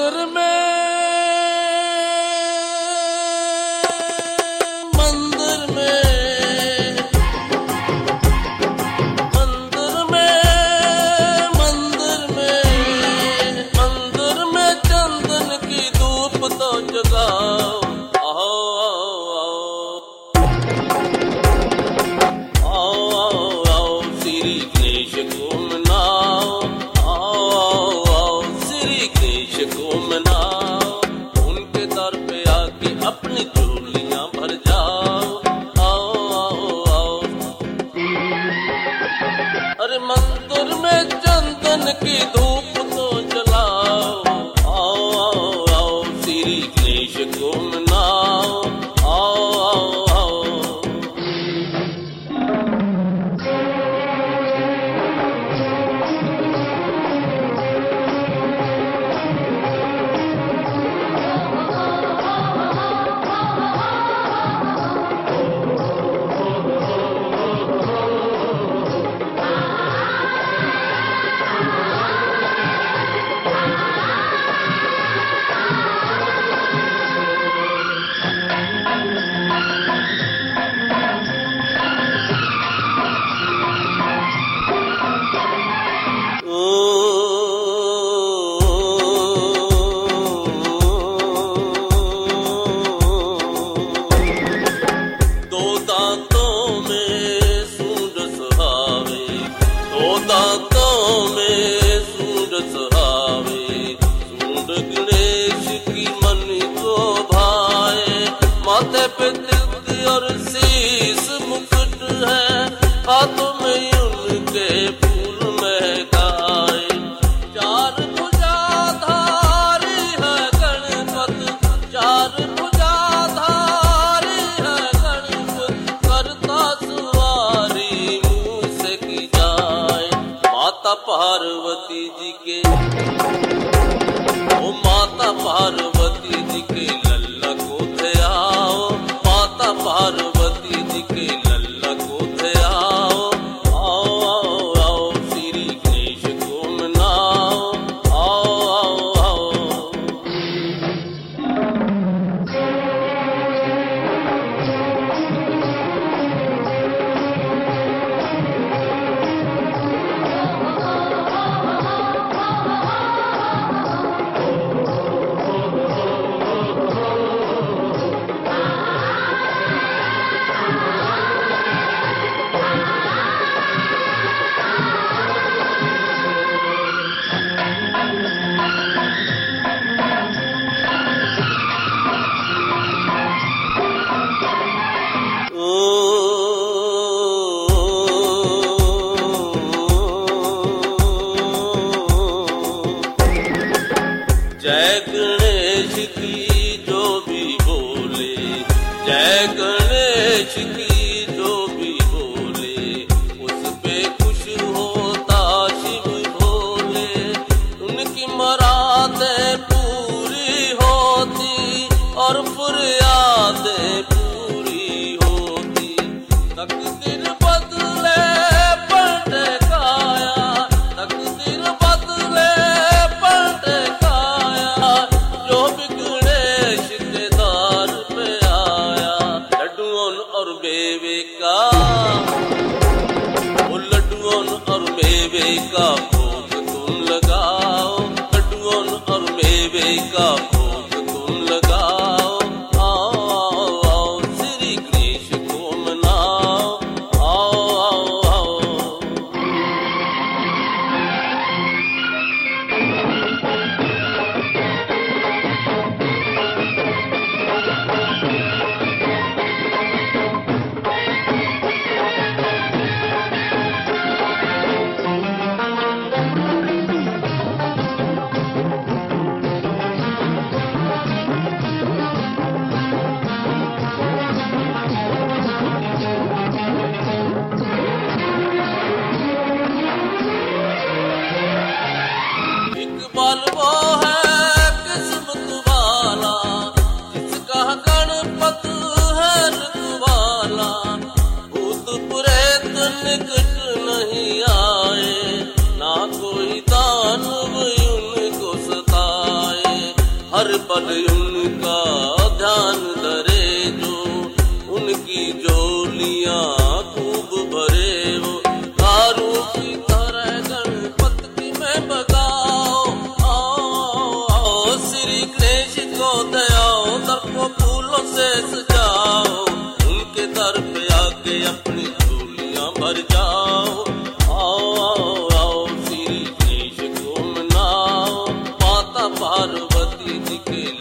पार्वती जी के, ओ माता पार्वती जी के लल्ला को ध्याओ, माता पार्वती जी के लल्ला को ध्याओ। आओ आओ आओ श्री गणेश को मनाओ, आओ आओ आओ। जय गणेश की जो भी बोले, जय गणेश की जो भी बोले, उस पे खुश होता शिव भोले। उनकी मुरादें पूरी होती और फरियादें पूरी होती। तकदीर बदले पलटे काया, तकदीर बदले पलटे काया। जो भी गणेश के द्वार पे आया, लड्डुओं और मेवे का, वो लड्डुओं और मेवे का भोग तुम लगाओ, लड्डुओं और मेवे का भोग तुम लगाओ। आओ आओ आओ श्री गणेश को मनाओ, आओ आओ आओ। हर पल उनका ध्यान धरे जो, उनकी झोलियां खूब भरे वो। दारू की तरह गणपति में बगाओ, आओ आओ श्री गणेश को दयाओ, दर को फूलों से सजाओ, उनके दर पे आके अपनी झोलियां भर जाओ। आओ आओ आओ श्री गणेश को मनाओ, माता पार्वती जी के